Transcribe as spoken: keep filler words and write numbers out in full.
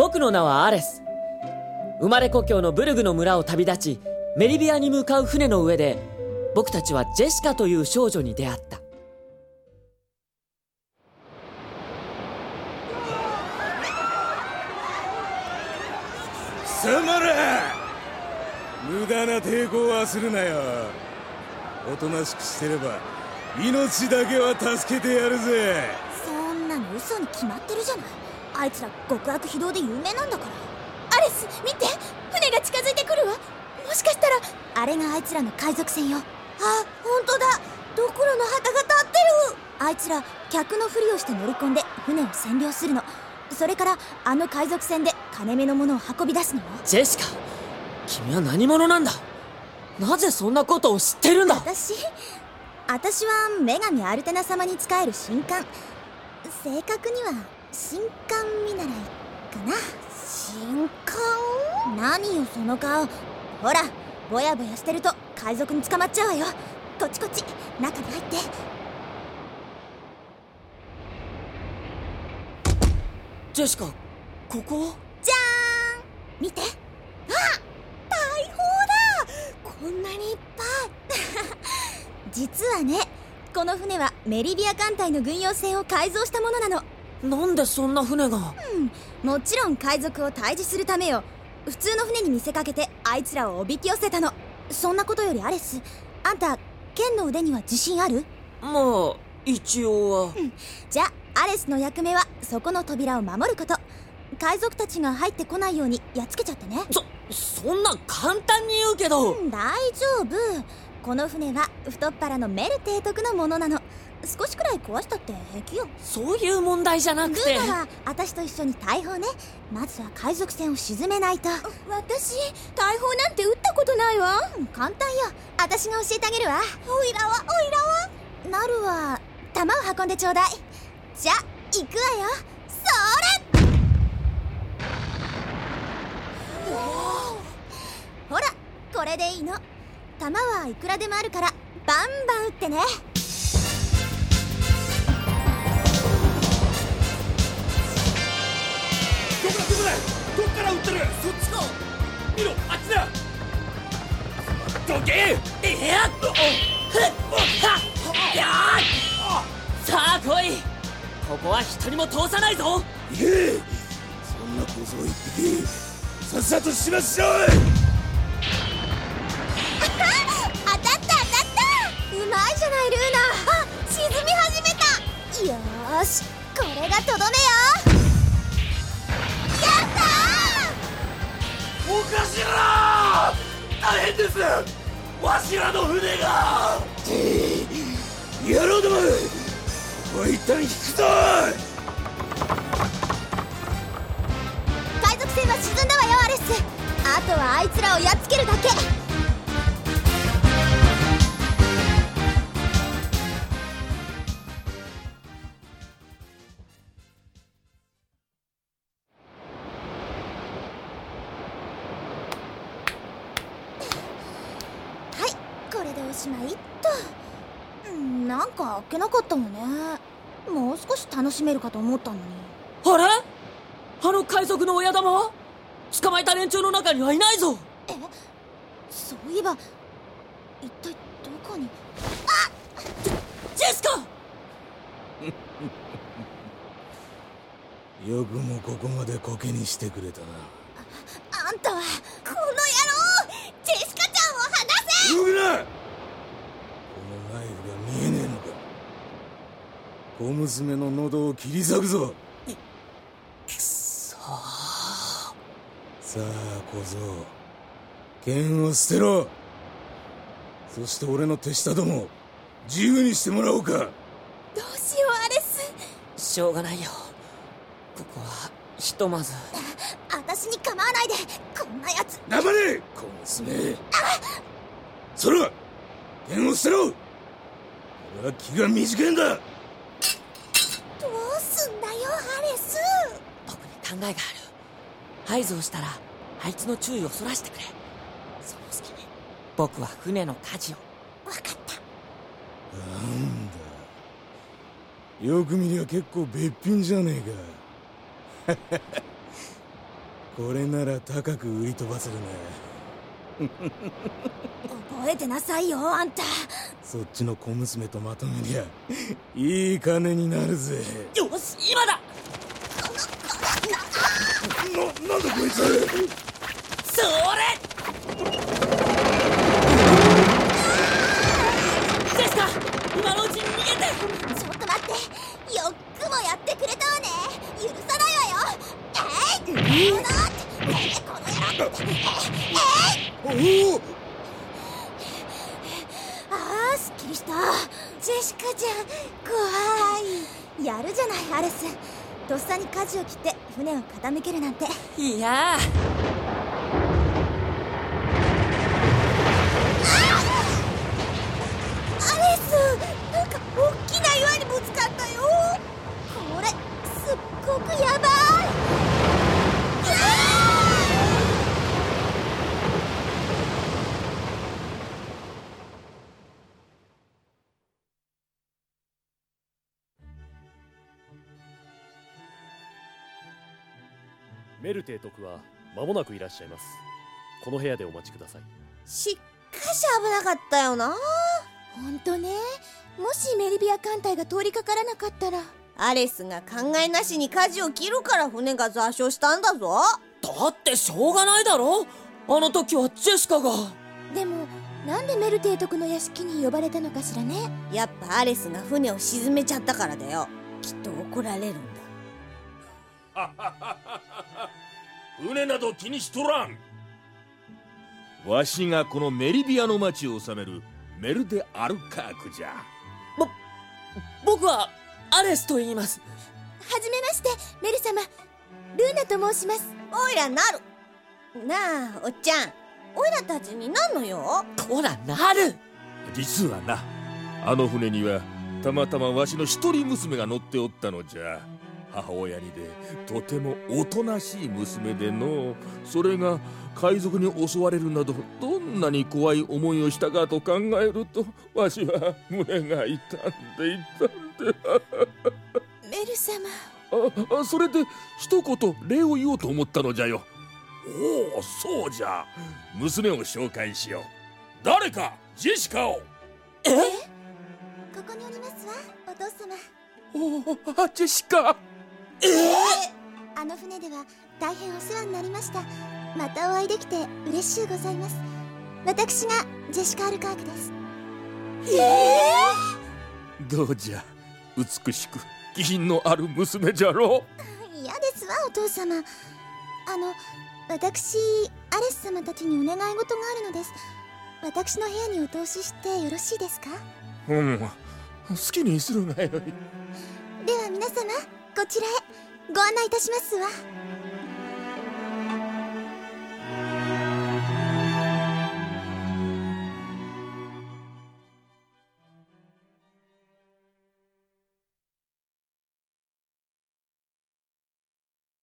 僕の名はアレス。生まれ故郷のブルグの村を旅立ち、メリビアに向かう船の上で、僕たちはジェシカという少女に出会った。 貴様ら、無駄な抵抗はするなよ。おとなしくしてれば命だけは助けてやるぜ。 そんなの嘘に決まってるじゃない。あいつら極悪非道で有名なんだから。アレス、見て、船が近づいてくるわ。もしかしたらあれがあいつらの海賊船よ。あ、本当だ。ドクロの旗が立ってる。あいつら客のふりをして乗り込んで船を占領するの。それからあの海賊船で金目のものを運び出すのよ。 ジェシカ、君は何者なんだ。なぜそんなことを知ってるんだ。 私私は女神アルテナ様に仕える神官。正確には神官見習いかな。神官？何よその顔。ほら、ぼやぼやしてると海賊に捕まっちゃうわよ。こっちこっち、中に入って。 ジェシカ、ここ？ じゃーん、見て。あ、大砲だ。こんなにいっぱい実はね、この船はメリビア艦隊の軍用船を改造したものなの。 なんでそんな船が？ うん、もちろん海賊を退治するためよ。普通の船に見せかけてあいつらをおびき寄せたの。そんなことよりアレス、あんた剣の腕には自信ある？ まあ一応は、 うん、じゃあアレスの役目はそこの扉を守ること。海賊たちが入ってこないようにやっつけちゃってね。 そ、そんな簡単に言うけど、 うん、大丈夫。この船は太っ腹のメル提督のものなの。少しくらい壊したって平気よ。 そういう問題じゃなくて。 ルーナは私と一緒に大砲ね。まずは海賊船を沈めないと。私、大砲なんて撃ったことないわ。うん、簡単よ。私が教えてあげるわ。おいらはおいらはなるは弾を運んでちょうだい。じゃ、行くわよ。それ。ほら、これでいいの。弾はいくらでもあるからバンバン撃ってね。 どこだどこだ、どっから撃ってる。そっちか。見ろ、あっちだ。どけ。 えやっと、さあ来い。ここは一人も通さないぞ。 いけ。そんな小僧一匹さっさと始末しろ。 当たった当たった。うまいじゃないルーナ。あ、沈み始めた。よーし、これがとどめよ。やったー。 お頭、大変です。わしらの船が。野郎ども、ここは一旦引くぞ。 海賊船は沈んだわよアレス。あとはあいつらをやっつけるだけ。はい、これでおしまいっと。うん、なんかあっけなかったのね。もう少し楽しめるかと思ったのに。 あれ、あの海賊の親玉は捕まえた連中の中にはいないぞ。 え、そういえば一体どこに。 あっ、ジェシカよくもここまでコケにしてくれたな。 あ, あんたはこの野郎。ジェシカちゃんを離せ。 動くな。このナイフが見えねえのか。小娘の喉を切り裂くぞ。 くそー。 さあ小僧、剣を捨てろ。そして俺の手下ども自由にしてもらおうか。 どうしようアレス。 しょうがないよ。ここはひとまず。 私に構わないで、こんなやつ。 黙れ小娘。そら、剣を捨てろ。俺は気が短いんだ。 どうすんだよアレス。 僕に考えがある。合図をしたらあいつの注意をそらしてくれ。その隙に僕は船の舵を。 わかった。 なんだ、よく見りゃ結構べっぴんじゃねえか。 これなら高く売り飛ばせるな。 覚えてなさいよ、あんた。 そっちの小娘とまとめりゃいい金になるぜ。 よし、今だ。 な、なんだこいつ。 それ。ジェシカ、今のうちに逃げて。 ちょっと待って、よくもやってくれたわね。許さないわよ。えい、このこの野郎。えい、 おお、 あー、すっきりした。ジェシカちゃん、怖い。やるじゃない、アレス。とっさに舵を切って船を傾けるなんて。 いやアレス、なんか大きな岩にぶつかったよ。これすっごくやばい。 メルテイ督は間もなくいらっしゃいます。この部屋でお待ちください。 しっかし危なかったよな。ほんとね。もしメリビア艦隊が通りかからなかったら。アレスが考えなしに舵を切るから船が座礁したんだぞ。 だってしょうがないだろ。あの時はジェシカが。 でもなんでメル提督の屋敷に呼ばれたのかしらね。やっぱアレスが船を沈めちゃったからだよ。きっと怒られるんだ。 船など気にしとらん。わしがこのメリビアの町を治めるメルデ・アルカークじゃ。 ぼ僕はアレスと言います。 はじめまして、メル様。ルーナと申します。おいらなる。なあ、おっちゃん、おいらたちになんのよ。 こらなる。 実はな、あの船にはたまたまわしの一人娘が乗っておったのじゃ。母親にでとてもおとなしい娘での、それが海賊に襲われるなどどんなに怖い思いをしたかと考えると、わしは胸が痛んで痛んでメル様。 ああ、それで一言礼を言おうと思ったのじゃよ。おお、そうじゃ。娘を紹介しよう。誰かジェシカを。 えここにおりますわ、お父様。 おお、ジェシカ。 えー、あの船では大変お世話になりました。またお会いできて嬉しゅうございます。私がジェシカ・アルカークです。えー、どうじゃ、美しく気品のある娘じゃろう。嫌ですわ、お父様。あの、私アレス様たちにお願い事があるのです。私の部屋にお通ししてよろしいですか。 うん、好きにするがよい。 では皆様、こちらへご案内いたしますわ。